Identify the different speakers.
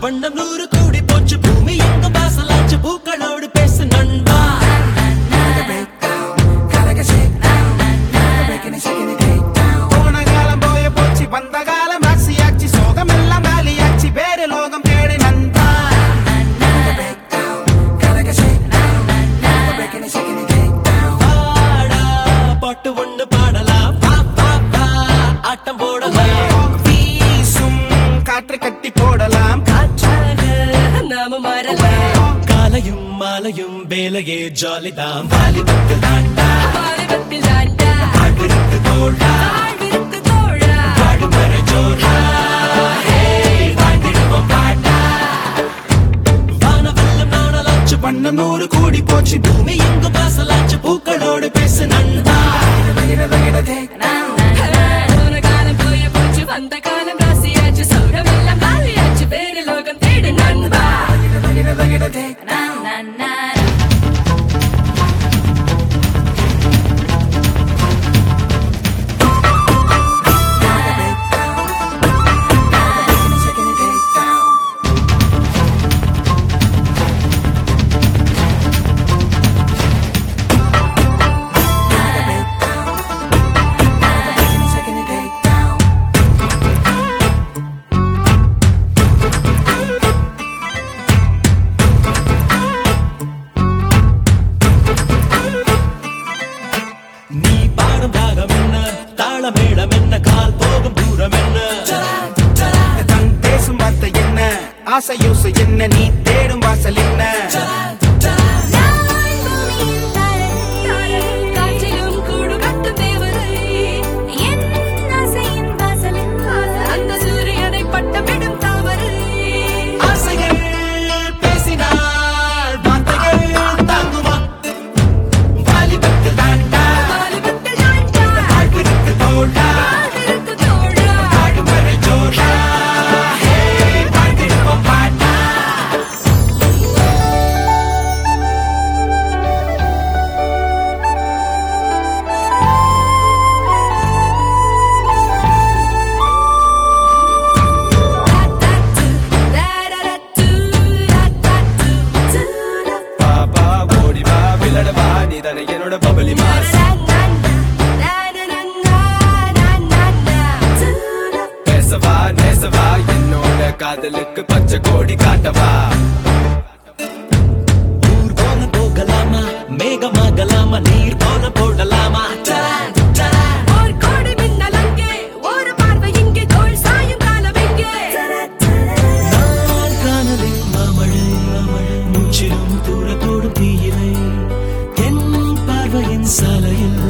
Speaker 1: வண்ணம் 100 கூடி போச்சு பூமி எங்கும் வாசலாச்சு பூக்களோடு பேசு நண்பா
Speaker 2: போன காலம் போய போச்சு வந்த காலம் ஆட்சியாச்சு சோகம் எல்லாம் வேலையாச்சு வேறு லோகம் தேடி நண்பா
Speaker 1: பாடா பாட்டு ஒண்ணு பாடலாம் ஆட்டம் போடலாம்
Speaker 2: வீசும் காற்று கட்டி போடலாம்
Speaker 3: நாம மாறலாம்
Speaker 1: காலையும் மாலையும் வேலையே ஜாலிதான் வாலிபத்தில் தாண்டா
Speaker 3: வாலிபத்தில் தாண்டா
Speaker 1: வாழ்விற்கு தோழா
Speaker 3: வாழ்விற்கு தோழா
Speaker 1: வாடுமறை ஜோரா வாழ்ந்திடுவோம் பாட்டா வானவெல்லம் நாணலாச்சு வண்ணம் 100 கூடி போச்சு பூமி எங்கும் வாசலாச்சு பூக்களோடு பேசு நண்பா
Speaker 3: போன காலம் போய போச்சு வந்த காலம் ராசியாச்சு சௌரம் எல்லாம் காலியாச்சு வேறு லோகம் தேடு நண்பா
Speaker 1: நீ பாடும் ராகம் என்ன தாளமேளம் என்ன கால் போகும் தூரம் என்ன
Speaker 2: தன் பேசும் வார்த்தை என்ன ஆசை யோசை என்ன நீ தேடும் வாசல் என்ன
Speaker 3: காற்றிலும் கூடு கட்டும் தேவதை என் ஆசையின் வாசலில் அந்த சூரியனை பட்டமிடும் தாமரை
Speaker 1: ஆசைகள் பேசினால் வார்த்தைகள் தாங்குமா வாலிபத்தில் தாண்டா
Speaker 3: வாலிபத்தில் தாண்டா
Speaker 1: வாழ்விற்கு தோழா
Speaker 3: வாழ்விற்கு தோழா
Speaker 1: வாடுமறை ஜோரா வாழ்ந்திடுவோம் பாட்டா
Speaker 2: பாப்பா ஓடி வா விளையாட வா நீ தானே என்னோட பபலி மாஸ் பேசவா நேசவா என்னோட காதலுக்கு பச்சை கோடி காட்டவா
Speaker 1: ஊர் போல போகலாமா மேகமாகலாமா நீர் போல போடலாமா
Speaker 3: ஒரு கோடி மின்னல் அங்கே ஒரு பார்வை இங்கே தோள் சாயும் காலம் எங்கே
Speaker 1: நான் காணலில் மாமழை மூச்சிலும் தூர போடும் தீயிலை என் பார்வையின் சாலையில்